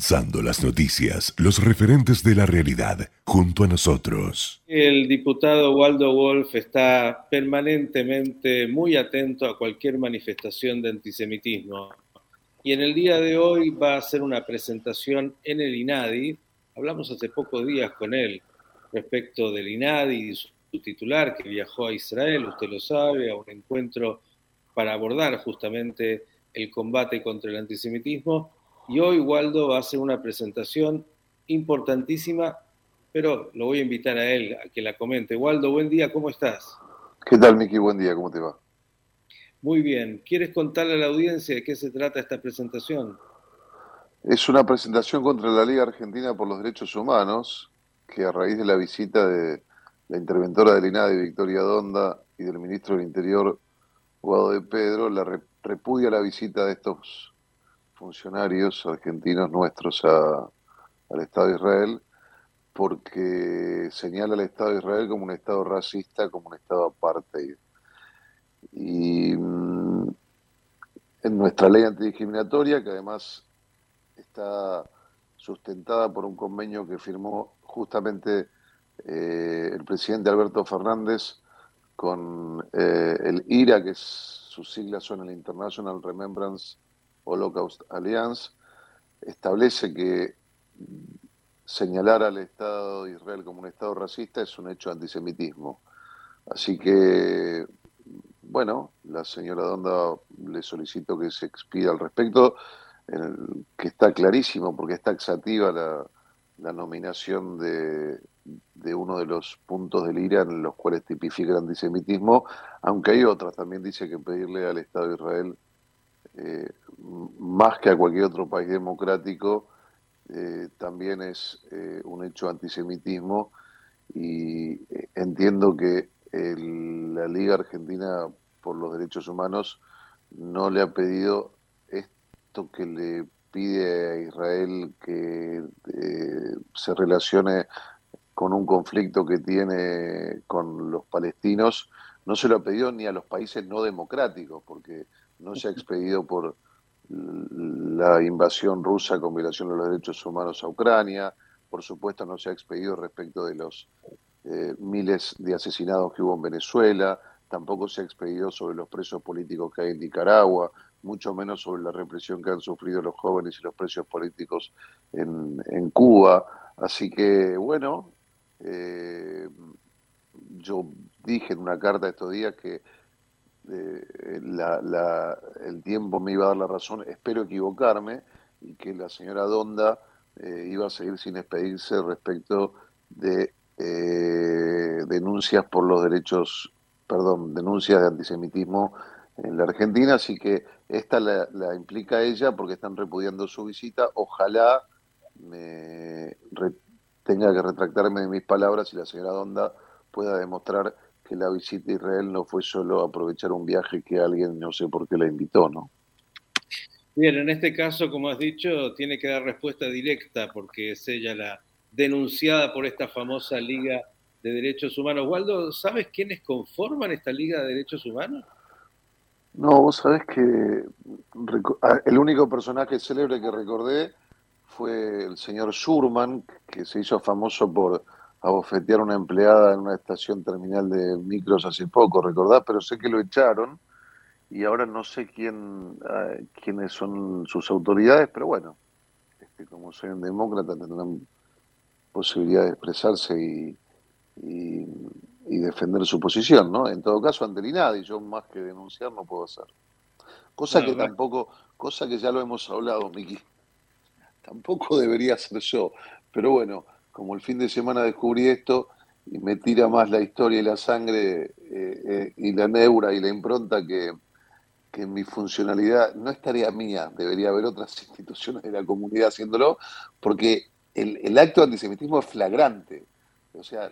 Condensando las noticias, los referentes de la realidad, junto a nosotros. El diputado Waldo Wolf está permanentemente muy atento a cualquier manifestación de antisemitismo. Y en el día de hoy va a hacer una presentación en el INADI. Hablamos hace pocos días con él respecto del INADI y su titular que viajó a Israel, usted lo sabe, a un encuentro para abordar justamente el combate contra el antisemitismo. Y hoy Waldo va a hacer una presentación importantísima, pero lo voy a invitar a él a que la comente. Waldo, buen día, ¿cómo estás? ¿Qué tal, Miki? Buen día, ¿cómo te va? Muy bien. ¿Quieres contarle a la audiencia de qué se trata esta presentación? Es una presentación contra la Liga Argentina por los Derechos Humanos, que a raíz de la visita de la interventora del INADI, Victoria Donda, y del ministro del Interior, Guado de Pedro, repudia la visita de estos funcionarios argentinos nuestros al Estado de Israel, porque señala al Estado de Israel como un Estado racista, como un Estado apartheid. Y en nuestra ley antidiscriminatoria, que además está sustentada por un convenio que firmó justamente el presidente Alberto Fernández con el IRA, que sus siglas son el International Remembrance Holocaust Alliance, establece que señalar al Estado de Israel como un Estado racista es un hecho de antisemitismo. Así que, bueno, la señora Donda le solicito que se expida al respecto, que está clarísimo porque es taxativa la nominación de uno de los puntos del IRA en los cuales tipifica el antisemitismo, aunque hay otras. También dice que pedirle al Estado de Israel, más que a cualquier otro país democrático, también es un hecho de antisemitismo, y entiendo que la Liga Argentina por los Derechos Humanos no le ha pedido esto que le pide a Israel, que se relacione con un conflicto que tiene con los palestinos. No se lo ha pedido ni a los países no democráticos, porque no se ha expedido por la invasión rusa con violación de los derechos humanos a Ucrania. Por supuesto, no se ha expedido respecto de los miles de asesinados que hubo en Venezuela. Tampoco se ha expedido sobre los presos políticos que hay en Nicaragua, mucho menos sobre la represión que han sufrido los jóvenes y los presos políticos en Cuba. Así que, bueno, yo dije en una carta estos días que el tiempo me iba a dar la razón, espero equivocarme, y que la señora Donda iba a seguir sin expedirse respecto de denuncias por los derechos, perdón, denuncias de antisemitismo en la Argentina. Así que esta la implica a ella porque están repudiando su visita. Ojalá tenga que retractarme de mis palabras y la señora Donda pueda demostrar que la visita a Israel no fue solo aprovechar un viaje que alguien, no sé por qué, la invitó, ¿no? Bien, en este caso, como has dicho, tiene que dar respuesta directa porque es ella la denunciada por esta famosa Liga de Derechos Humanos. Waldo, ¿sabes quiénes conforman esta Liga de Derechos Humanos? No, vos sabés que el único personaje célebre que recordé fue el señor Schurman, que se hizo famoso por abofetear a una empleada en una estación terminal de micros hace poco, ¿recordás? Pero sé que lo echaron y ahora no sé quiénes son sus autoridades, pero bueno, como soy un demócrata tendrán posibilidad de expresarse y, y defender su posición, ¿no? En todo caso, ante el INADI, yo más que denunciar no puedo hacer. Cosa que Bueno, tampoco, cosa que ya lo hemos hablado, Miki, tampoco debería ser yo. Pero bueno, como el fin de semana descubrí esto y me tira más la historia y la sangre, y la neura y la impronta que en mi funcionalidad no es tarea mía, debería haber otras instituciones de la comunidad haciéndolo, porque el acto de antisemitismo es flagrante. O sea,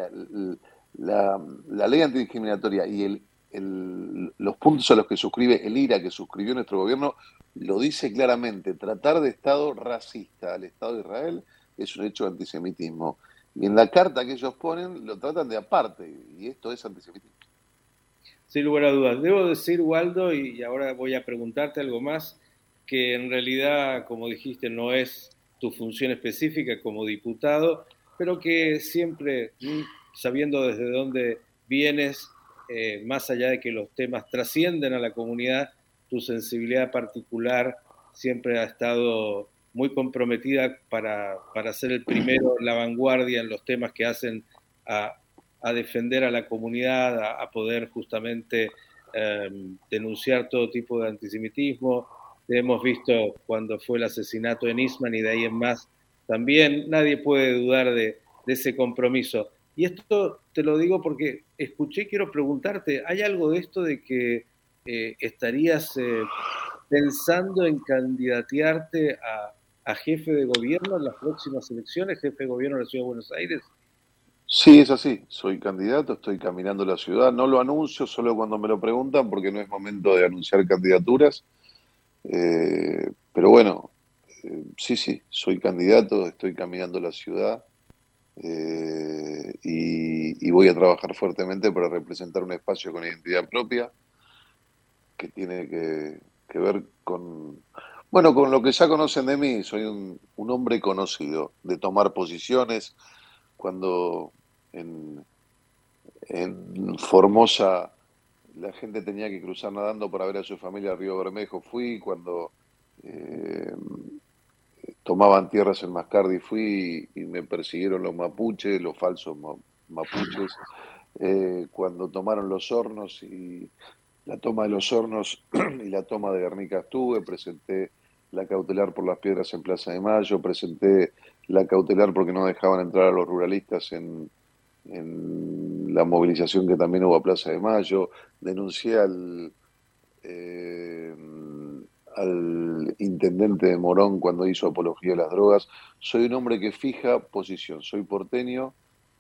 la ley antidiscriminatoria y los puntos a los que suscribe el IRA, que suscribió nuestro gobierno, lo dice claramente: tratar de Estado racista al Estado de Israel es un hecho de antisemitismo. Y en la carta que ellos ponen lo tratan de aparte, y esto es antisemitismo. sin lugar a dudas. Debo decir, Waldo, y ahora voy a preguntarte algo más, que en realidad, como dijiste, no es tu función específica como diputado, pero que siempre, sabiendo desde dónde vienes, más allá de que los temas trascienden a la comunidad, tu sensibilidad particular siempre ha estado muy comprometida para ser el primero en la vanguardia en los temas que hacen a defender a la comunidad, a poder justamente denunciar todo tipo de antisemitismo. Hemos visto cuando fue el asesinato en Eastman y de ahí en más también. Nadie puede dudar de ese compromiso. Y esto te lo digo porque escuché, quiero preguntarte, ¿hay algo de esto de que estarías pensando en candidatearte a jefe de gobierno en las próximas elecciones, jefe de gobierno de la Ciudad de Buenos Aires? Sí, es así, soy candidato, estoy caminando la ciudad, no lo anuncio solo cuando me lo preguntan porque no es momento de anunciar candidaturas, pero bueno, sí, soy candidato, estoy caminando la ciudad y voy a trabajar fuertemente para representar un espacio con identidad propia que tiene que ver con, bueno, con lo que ya conocen de mí. Soy un hombre conocido, de tomar posiciones. Cuando en Formosa la gente tenía que cruzar nadando para ver a su familia al río Bermejo, fui. Cuando tomaban tierras en Mascardi, fui y me persiguieron los mapuches, los falsos mapuches. Cuando tomaron los hornos y la toma de los hornos y la toma de Guernica estuve, presenté la cautelar por las piedras en Plaza de Mayo, presenté la cautelar porque no dejaban entrar a los ruralistas en la movilización que también hubo a Plaza de Mayo, denuncié al intendente de Morón cuando hizo apología de las drogas. Soy un hombre que fija posición, soy porteño,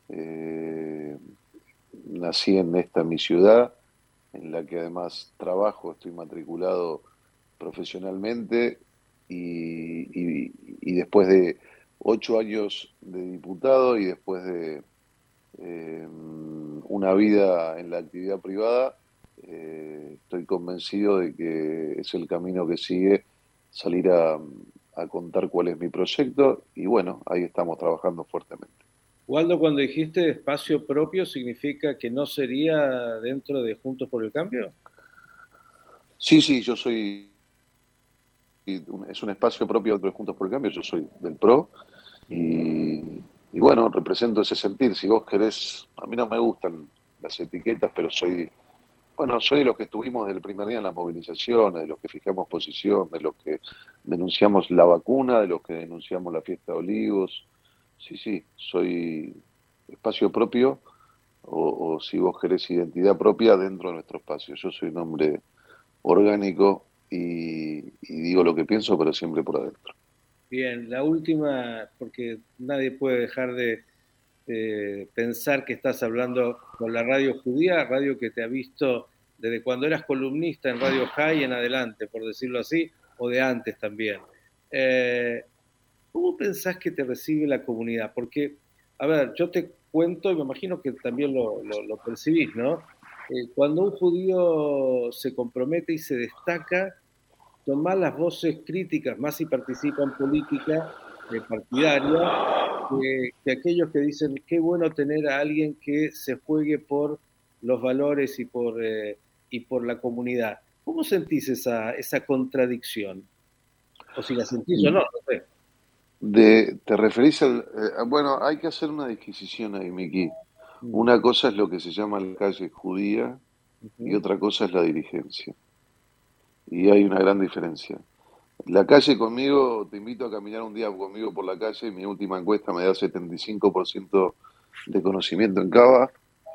nací en mi ciudad, en la que además trabajo, estoy matriculado profesionalmente y después de 8 años de diputado y después de una vida en la actividad privada, estoy convencido de que es el camino que sigue salir a contar cuál es mi proyecto y bueno, ahí estamos trabajando fuertemente. Waldo, cuando dijiste espacio propio, ¿significa que no sería dentro de Juntos por el Cambio? Sí, yo soy, es un espacio propio dentro de Juntos por el Cambio, yo soy del PRO y bueno, represento ese sentir. Si vos querés, a mí no me gustan las etiquetas, pero soy de los que estuvimos desde el primer día en las movilizaciones, de los que fijamos posición, de los que denunciamos la vacuna, de los que denunciamos la fiesta de Olivos. Sí, soy espacio propio o si vos querés identidad propia dentro de nuestro espacio. Yo soy un hombre orgánico y digo lo que pienso, pero siempre por adentro. Bien, la última, porque nadie puede dejar de pensar que estás hablando con la radio judía, radio que te ha visto desde cuando eras columnista en Radio High en adelante, por decirlo así, o de antes también. ¿Cómo pensás que te recibe la comunidad? Porque, a ver, yo te cuento, y me imagino que también lo percibís, ¿no? Cuando un judío se compromete y se destaca, tomar las voces críticas, más si participa en política partidaria, que aquellos que dicen qué bueno tener a alguien que se juegue por los valores y por la comunidad. ¿Cómo sentís esa contradicción? O si la sentís o no, no sé. ¿Te referís bueno, hay que hacer una disquisición ahí, Miki. Una cosa es lo que se llama la calle judía y otra cosa es la dirigencia. Y hay una gran diferencia. La calle conmigo, te invito a caminar un día conmigo por la calle, mi última encuesta me da 75% de conocimiento en Cava,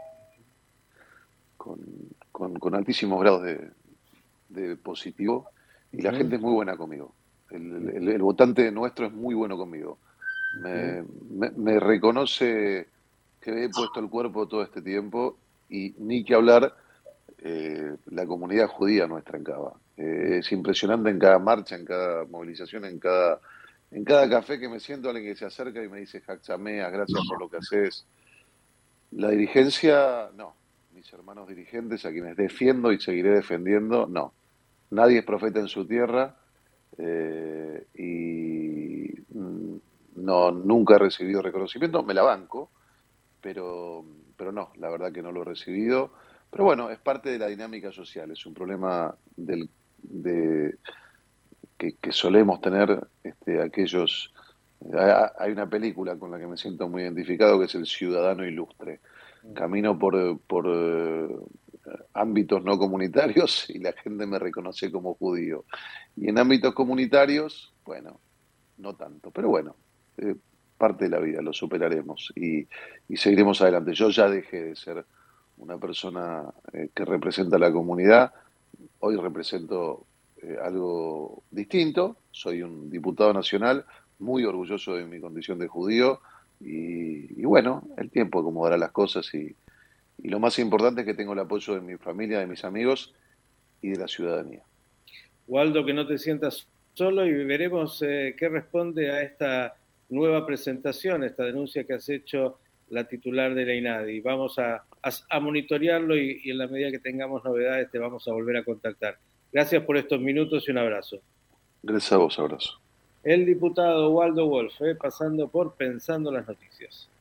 con altísimos grados de positivo, y la gente es muy buena conmigo. El votante nuestro es muy bueno conmigo. Me reconoce que he puesto el cuerpo todo este tiempo y ni que hablar la comunidad judía nuestra en Cava. Es impresionante en cada marcha, en cada movilización, en cada café que me siento, alguien que se acerca y me dice Haxameas, gracias por lo que haces. La dirigencia, no. Mis hermanos dirigentes, a quienes defiendo y seguiré defendiendo, no. Nadie es profeta en su tierra y no, nunca he recibido reconocimiento, me la banco, pero, pero no, la verdad que no lo he recibido. Pero bueno, es parte de la dinámica social, es un problema que solemos tener aquellos. Hay una película con la que me siento muy identificado que es El Ciudadano Ilustre. Camino por ámbitos no comunitarios y la gente me reconoce como judío. Y en ámbitos comunitarios, bueno, no tanto, pero bueno, parte de la vida, lo superaremos y seguiremos adelante. Yo ya dejé de ser una persona que representa a la comunidad, hoy represento algo distinto, soy un diputado nacional, muy orgulloso de mi condición de judío y bueno, el tiempo acomodará las cosas y lo más importante es que tengo el apoyo de mi familia, de mis amigos y de la ciudadanía. Waldo, que no te sientas solo y veremos qué responde a esta nueva presentación, esta denuncia que has hecho la titular de la INADI. Vamos a monitorearlo y en la medida que tengamos novedades te vamos a volver a contactar. Gracias por estos minutos y un abrazo. Gracias a vos, abrazo. El diputado Waldo Wolf, pasando por Pensando las Noticias.